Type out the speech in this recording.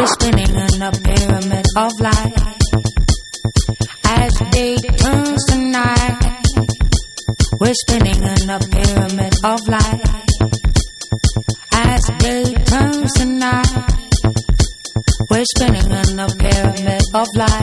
We're spinning in a pyramid of light. As day turns to night, we're spinning in a pyramid of light. As day turns to night, we're spinning in a pyramid of light.